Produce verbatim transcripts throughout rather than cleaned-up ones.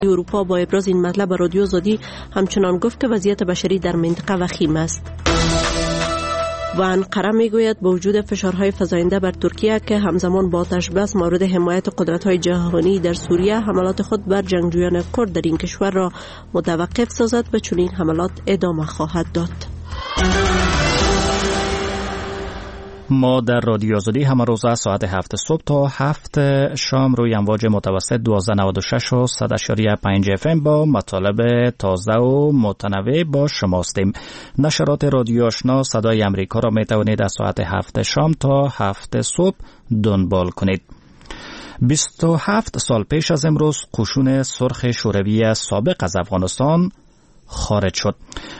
اروپا با ابراز این مطلب به رادیو آزادی همچنان گفت که وضعیت بشری در منطقه وخیم است. و انقره میگوید با وجود فشارهای فزاینده بر ترکیه که همزمان با آتش بس مورد حمایت قدرت‌های جهانی در سوریه حملات خود بر جنگجویان کرد در این کشور را متوقف سازد و چنین حملات ادامه خواهد داد. ما در رادیو آزادی همه روز از ساعت هفت صبح تا هفت شام روی امواج متوسط دوازده نود و شش و صد و پنج اف ام با مطالب تازه و متنوع با شما هستیم. نشرات رادیو آشنا صدای امریکا را می توانید از ساعت هفت شام تا هفت صبح دنبال کنید. بیست و هفت سال پیش از امروز قشون سرخ شوروی سابق از افغانستان خارج شد.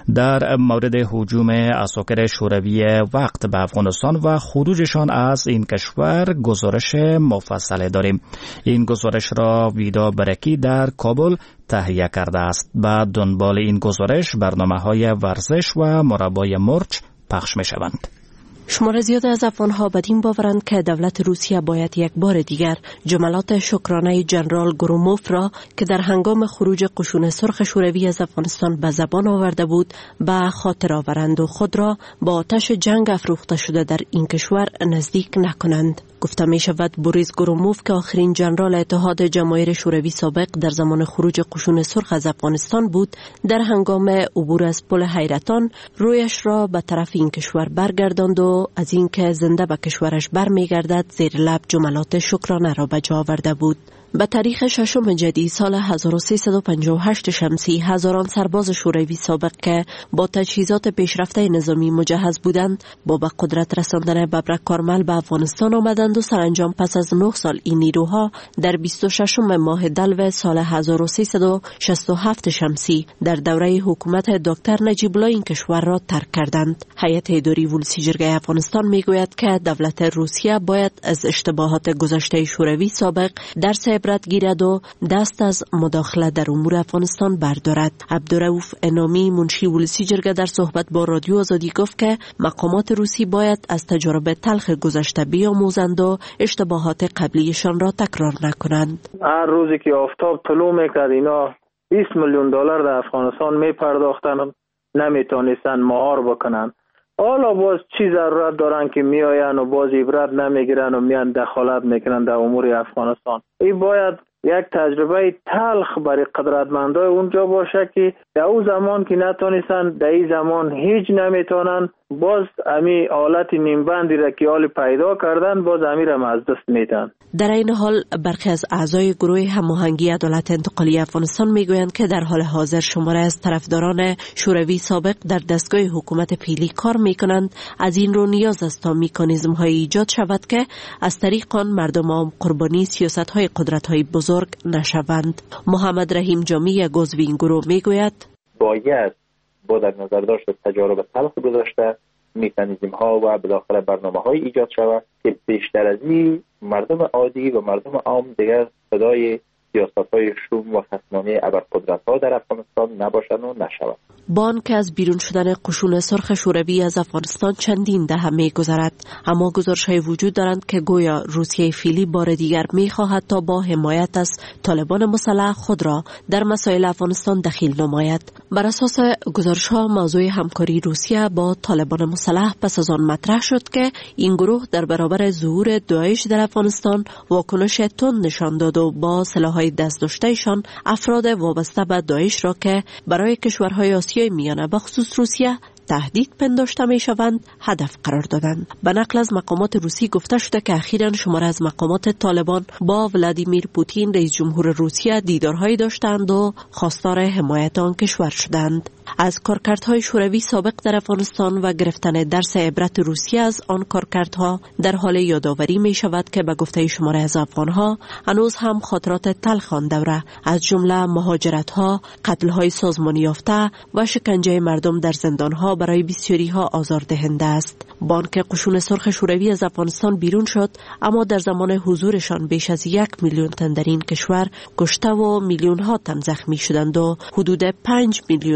در مورد هجوم عساکر شوروی وقت به افغانستان و خروجشان از این کشور گزارش مفصل داریم. این گزارش را ویدا برکی در کابل تهیه کرده است. به دنبال این گزارش برنامه‌های ورزش و مربای مرچ پخش می شوند. شمار زیاد از افغان‌ها بدین باورند که دولت روسیه باید یک بار دیگر جملات شکرانه ژنرال گروموف را که در هنگام خروج قشون سرخ شوروی از افغانستان به زبان آورده بود به خاطر آورند و خود را با آتش جنگ افروخته شده در این کشور نزدیک نکنند. گفته می شود بوریس گروموف که آخرین ژنرال اتحاد جماهیر شوروی سابق در زمان خروج قشون سرخ از افغانستان بود، در هنگام عبور از پل حیرتان رویش را به طرف این کشور برگرداند و از اینکه زنده به کشورش برمیگردد زیر لب جملات شکرانه را به جا آورده بود. به تاریخ ششم جدی سال هزار و سیصد و پنجاه و هشت شمسی هزاران سرباز شوروی سابق که با تجهیزات پیشرفته نظامی مجهز بودند با به قدرت رساندن ببرک کارمل به افغانستان آمدند و سرانجام پس از نه سال این نیروها در بیست و ششم ماه دلو سال هزار و سیصد و شصت و هفت شمسی در دوره حکومت دکتر نجیب الله این کشور را ترک کردند. هیئت اداری ولسی جرگه افغانستان میگوید که دولت روسیه باید از اشتباهات گذشته شوروی سابق درس عبرت گیرد و دست از مداخله در امور افغانستان بردارد. عبدالرؤوف انامی منشی ولسی جرگه در صحبت با رادیو آزادی گفت که مقامات روسی باید از تجارب تلخ گذشته بیاموزند و اشتباهات قبلیشان را تکرار نکنند. هر روزی که آفتاب طلوع میکرد اینا بیست میلیون دلار در افغانستان میپرداختن، نمیتونستن مهار بکنن. حالا باز چی ضرورت دارن که میآین و باز عبرت نمیگیرن و میان دخالت میکنن در امور افغانستان؟ این باید یک تجربه تلخ برای قدرتمندای اونجا باشه که در اون زمان که نتونستن در این زمان هیچ نمیتونن، باز امی حالت نیمبندی را که حال پیدا کردن باز امی را از دست میدن. در این حال برخی از اعضای گروه هماهنگی عدالت انتقالی افغانستان میگویند که در حال حاضر شماره از طرفداران شوروی سابق در دستگاه حکومت فعلی کار میکنند. از این رو نیاز است تا مکانیزم های ایجاد شود که از طریق آن مردم عام قربانی سیاست های قدرت های بزرگ نشوند. محمد رحیم جامی یک عضو این گروه میگوید باید با در نظر داشت تجارب تلخ گذاشته مکانیزم ها و بداخل برنامه های ایجاد شود که بیشتر از این مردم عادی و مردم عام دیگر صدای سیاست های شوم و خصمانه ابرقدرت ها در افغانستان نباشند و نشوند. بان که از بیرون شدن قشون سرخ شوروی از افغانستان چندین دهه می‌گذرد، اما گزارش‌های وجود دارند که گویا روسیه فعلی بار دیگر می‌خواهد تا با حمایت از طالبان مسلح خود را در مسائل افغانستان دخیل نماید. بر اساس گزارش‌ها موضوع همکاری روسیه با طالبان مسلح پس از آن مطرح شد که این گروه در برابر ظهور داعش در افغانستان واکنش تند نشان داد و با سلاح‌های دست داشته‌شان افراد وابسته به داعش را که برای کشورهای آسیای میانه بخصوص روسیه تهدید پنداشته می شوند هدف قرار دادند. به نقل از مقامات روسی گفته شده که اخیراً شماره از مقامات طالبان با ولادیمیر پوتین رئیس جمهور روسیه دیدارهایی داشتند و خواستار حمایت آن کشور شدند. از کارکردهای شوروی سابق در افغانستان و گرفتن درس عبرت روسیه از آن کارکردها در حال یادآوری می شود که به گفته شماره از افغانها هنوز هم خاطرات تلخ آن دوره از جمله مهاجرت‌ها، قتل‌های سازمانی یافته و شکنجه مردم در زندان‌ها برای بسیاری‌ها آزاردهنده است. بانک قشون سرخ شوروی از افغانستان بیرون شد، اما در زمان حضورشان بیش از یک میلیون تن در این کشور کشته و میلیون‌ها تن زخمی شدند و حدود پنج میلیون تن به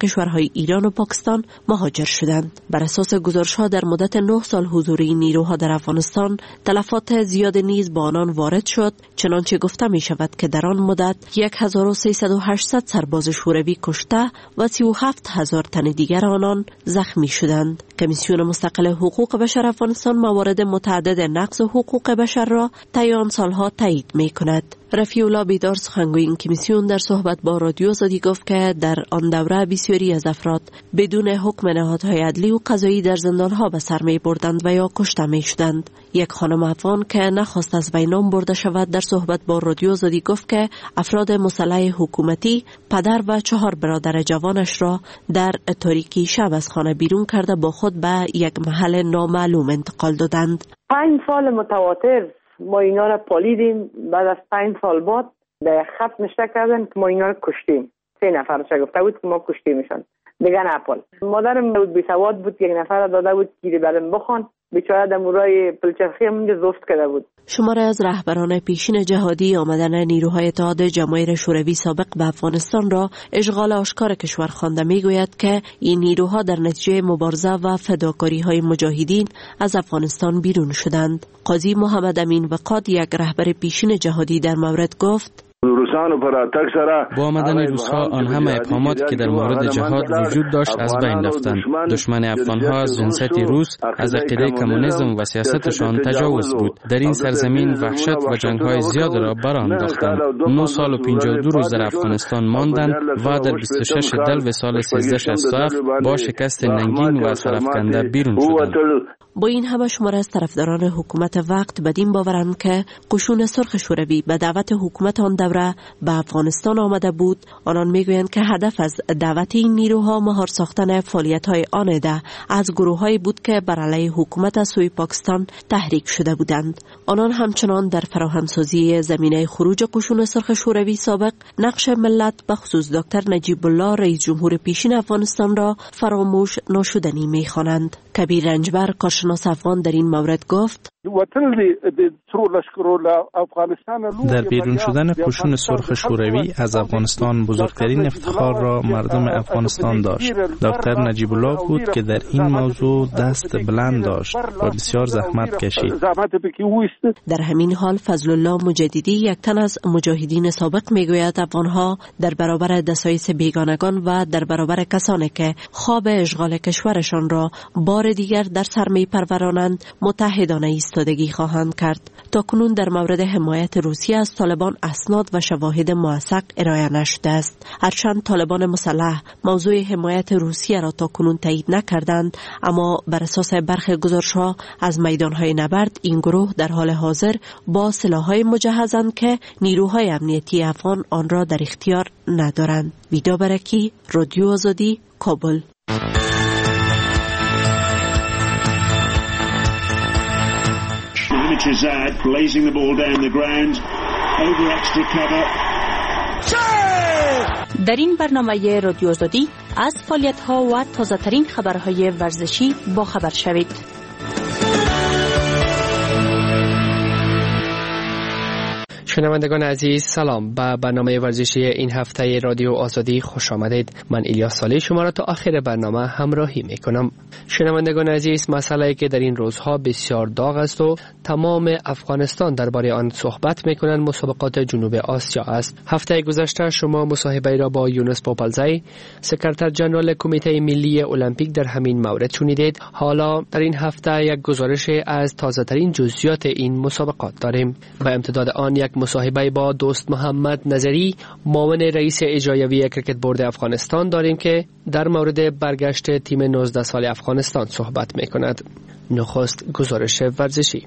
کشورهای ایران و پاکستان مهاجر شدند. بر اساس گزارش‌ها در مدت نه سال حضور این نیروها در افغانستان تلفات زیاد نیز با آنان وارد شد، چنانچه گفته می شود که در آن مدت هزار و سیصد و هشتصد سرباز شوروی کشته و سی و هفت هزار تن دیگر آنان زخمی شدند. کمیسیون مستقل حقوق بشر افغانستان موارد متعدد نقض حقوق بشر را طی آن سالها تایید می کند. رفیع الله بیدار سخنگوی این کمیسیون در صحبت با رادیو آزادی گفت که در آن دوره بسیاری از افراد بدون حکم نهادهای عدلی و قضایی در زندانها به سر می بردند و یا کشته می شدند. یک خانم افغان که نخواست از وی نام برده شود در صحبت با رادیو آزادی گفت که افراد مسلح حکومتی پدر و چهار برادر جوانش را در تاریکی شب از خانه بیرون کرده با خود به یک محل نامعلوم انتقال دادند. پنج سال متواتر ما اینا را پالیدیم، بعد از پنج سال بعد در خط نشته کردن که ما اینا را کشتیم. سه نفرش گفته بود که ما کشتیمشان، دیگه نپال. مادرم بود بی سواد بود، یک نفر داده بود که برام بخوان، بیچاره در مورای پلچرخی همونجا زفت کرده بود. شماره از رهبران پیشین جهادی آمدن نیروهای اتحاد جماهیر شوروی سابق به افغانستان را اشغال آشکار کشور خوانده میگوید که این نیروها در نتیجه مبارزه و فداکاری های مجاهدین از افغانستان بیرون شدند. قاضی محمد امین وقاد، یک رهبر پیشین جهادی، در مورد گفت: با آمدن روس‌ها آن همه ابهامات که در مورد جهاد وجود داشت از بین رفتند. دشمن افغان‌ها از جنسیت روس، از عقیده کمونیسم و سیاستشان تجاوز بود. در این سرزمین وحشت و جنگ‌های زیاد را برانداختند. نه سال و پنجاه و دو روز در افغانستان ماندند و در بیست و شش دلو سال سیزده شصت و هفت با شکست ننگین و سرافکنده بیرون شدند. با این همه شماره از طرفداران حکومت وقت بدین باورند که قشون سرخ شوروی به دعوت حکومت آن دوره به افغانستان آمده بود. آنان میگویند که هدف از دعوت این نیروها مهار ساختن فعالیت‌های آنده از گروه‌هایی بود که بر علیه حکومت از سوی پاکستان تحریک شده بودند. آنان همچنان در فراهمسازی زمینه خروج قشون سرخ شوروی سابق نقش ملت به خصوص دکتر نجیب الله رئیس جمهور پیشین افغانستان را فراموش ناشدنی می‌خوانند. کبیر رنجبر، کارشناس افغان، در این مورد گفت: در بیرون شدن قشون سرخ شوروی از افغانستان بزرگترین افتخار را مردم افغانستان داشت. دکتر نجیب الله بود که در این موضوع دست بلند داشت و بسیار زحمت کشید. در همین حال فضل الله مجددی، یک تن از مجاهدین سابق، میگوید افغانها در برابر دسایس بیگانگان و در برابر کسانی که خواب اشغال کشورشان را بار دیگر در سر می پرورانند متحدانه ایستادگی خواهند کرد. تاکنون در مورد حمایت روسیه از طالبان اسناد و شواهد موثق ارائه نشده است. هرچند طالبان مسلح موضوع حمایت روسیه را تاکنون تایید نکردند، اما بر اساس برخی گزارش‌ها از میدان‌های نبرد این گروه در حال حاضر با سلاح‌های مجهزند که نیروهای امنیتی افغان آن را در اختیار ندارند. ویدا برکی، رادیو آزادی، کابل. Chazad blazing the ball down the ground over extra cover. در این برنامه رادیو آزادی از فعالیت‌ها و تازه‌ترین خبرهای ورزشی با خبر شوید. شنوندگان عزیز، سلام. به برنامه ورزشی این هفته رادیو آزادی خوش آمدید. من الیاس صالح شما را تا آخر برنامه همراهی می کنم. شنوندگان عزیز، مسئله‌ای که در این روزها بسیار داغ است و تمام افغانستان درباره آن صحبت می کنند مسابقات جنوب آسیا است. هفته گذشته شما مصاحبه را با یونس پاپلزی، سکرتر جنرال کمیته ملی المپیک، در همین مورد شنیدید. حالا در این هفته یک گزارش از تازه‌ترین جزئیات این مسابقات داریم. به امتداد آن یک مصاحبه با دوست محمد نظری، معاون رئیس اجرایی کرکت بورد افغانستان داریم که در مورد برگشت تیم نوزده سال افغانستان صحبت می کند. نخست گزارش ورزشی.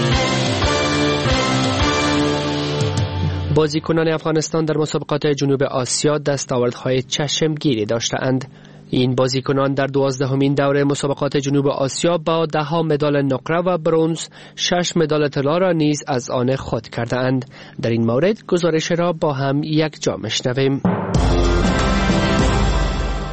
بازیکنان افغانستان در مسابقات جنوب آسیا دستاوردهای چشمگیری داشتند. این بازیکنان در دوازدهمین دوره مسابقات جنوب آسیا با ده ها مدال نقره و برنز، شش مدال طلا را نیز از آن خود کردند. در این مورد گزارش را با هم یک جا میشنویم.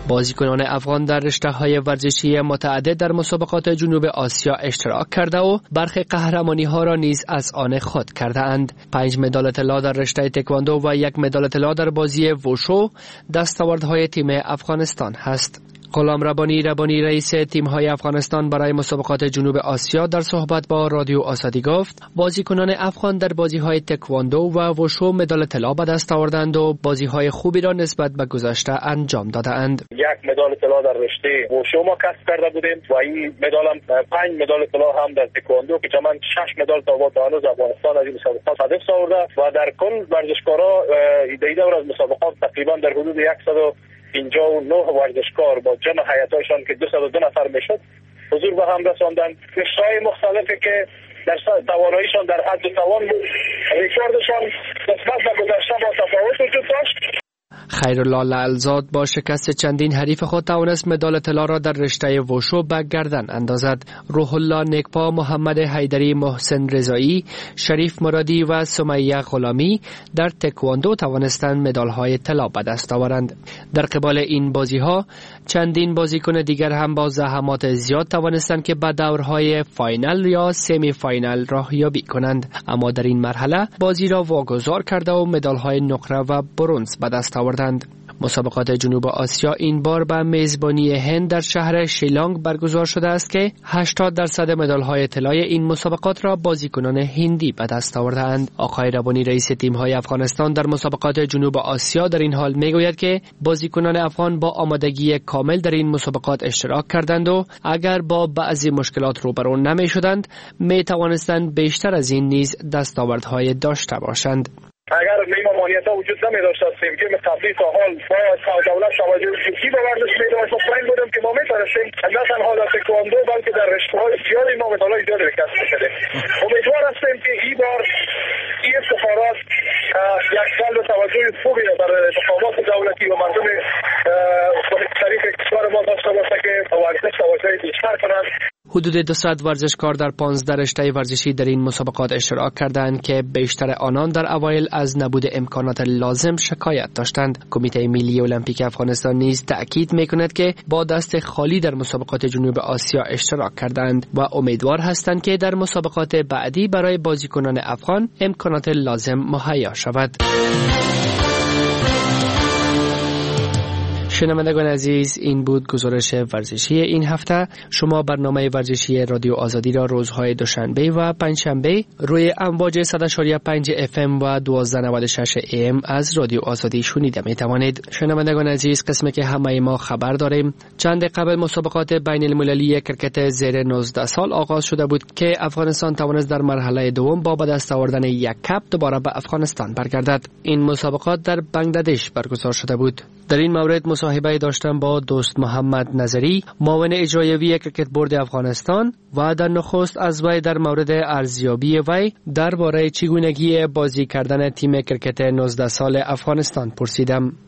بازیکنان افغان در رشته‌های ورزشی متعدد در مسابقات جنوب آسیا اشتراک کرده و برخی قهرمانی‌ها را نیز از آن خود کرده اند. پنج مدال طلا در رشته تکواندو و یک مدال طلا در بازی وشو دستاوردهای تیم افغانستان هست. غلام ربانی ربانی رئیس تیم‌های افغانستان برای مسابقات جنوب آسیا در صحبت با رادیو آزادی گفت بازیکنان افغان در بازی‌های تکواندو و وشو مدال طلا به دست آوردند و بازی‌های خوبی را نسبت به گذشته انجام دادند. یک مدال طلا در رشته وشو ما کسب کرده بودیم و این مدال هم پنج مدال طلا هم در تکواندو که جمعاً شش مدال تا هنوز افغانستان از این مسابقات هدف آورده و در کل ورزشکارا در دور از مسابقات تقریباً در حدود صد و پنجاه و نه ورزشکار با جمع هیئت‌هایشان که دویست و دو نفر میشد حضور به هم رساندند. رشته‌های مختلفی که در تواناییشان در حد توان بود، ریکوردشان نسبت به گذشته با تفاوت وجود داشت. خیرالله لعلزاد با شکست چندین حریف خود توانست مدال طلا را در رشته وشو به گردن اندازد. روح الله نیکپا، محمد حیدری، محسن رضایی، شریف مرادی و سمیه غلامی در تکواندو توانستند مدال‌های طلا به دست آورند. در قبال این بازی‌ها چندین بازیکن دیگر هم با زحمات زیاد توانستند که به دورهای فاینال یا سمی فاینال راه یابی کنند، اما در این مرحله بازی را واگذار کرده و مدال‌های نقره و برنز به دست آوردند. مسابقات جنوب آسیا این بار به میزبانی هند در شهر شیلانگ برگزار شده است که هشتاد درصد مدال‌های طلای این مسابقات را بازیکنان هندی به دست آوردند. آقای ربانی رئیس تیم‌های افغانستان در مسابقات جنوب آسیا در این حال میگوید که بازیکنان افغان با آمادگی کامل در این مسابقات اشتراک کردند و اگر با بعضی مشکلات روبرو نمی‌شدند می توانستند بیشتر از این نیز دستاوردهای داشته باشند. اگر این ممانعت‌ها وجود نمی‌داشت استیم که قبلی تا حال باید دولت توجه جدی به ورزش می‌داشت. مطمئن بودم که ما می‌تونستیم نه تنها در تکواندو بلکه در رشته‌های زیادی ما مدال‌های زیادی کسب کنیم. امیدوار هستیم که این بار این افتخارات یک جلب توجه خوبی در مقامات دولتی و مردم شریف کشور ما داشته باشه که ورزش توجه بیشتر کنند. حدود دویست ورزشکار در پانزده رشته ورزشی در این مسابقات اشتراک کردند که بیشتر آنان در اوایل از نبود امکانات لازم شکایت داشتند. کمیته ملی المپیک افغانستان نیز تأکید می‌کند که با دست خالی در مسابقات جنوب آسیا اشتراک کردند و امیدوار هستند که در مسابقات بعدی برای بازیکنان افغان امکانات لازم مهیا شود. شنوندگان عزیز، این بود گزارش ورزشی این هفته. شما برنامه ورزشی رادیو آزادی را روزهای دوشنبه و پنجشنبه روی امواج صد و پنج اف ام و دوازده نود و شش ای ام از رادیو آزادی شنیده می توانید. شنوندگان عزیز، قسمی که همه ما خبر داریم، چند قبل مسابقات بین المللی کرکت زیر نوزده سال آغاز شده بود که افغانستان توانست در مرحله دوم با به دست آوردن یک کپ دوباره به افغانستان برگردد. این مسابقات در بنگلادش برگزار شده بود. در این مورد مصاحبه داشتم با دوست محمد نظری، معاون اجرایی کرکت بورد افغانستان، و در نخست از وی در مورد ارزیابی وی درباره چگونگی بازی کردن تیم کرکت نوزده سال افغانستان پرسیدم.